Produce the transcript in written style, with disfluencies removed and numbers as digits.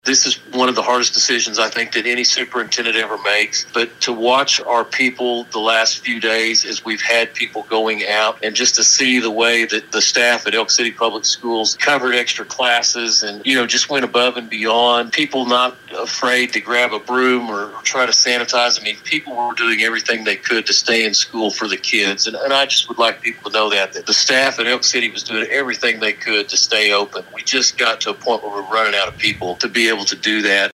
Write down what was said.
This is one of the hardest decisions I think that any superintendent ever makes. But to watch our people the last few days as we've had people going out, and just to see the way that the staff at Elk City Public Schools covered extra classes and, just went above and beyond. People not afraid to grab a broom or try to sanitize. I mean, people were doing everything they could to stay in school for the kids. And I just would like people to know that the staff at Elk City was doing everything they could to stay open. We just got to a point where we're running out of people to be able to do that.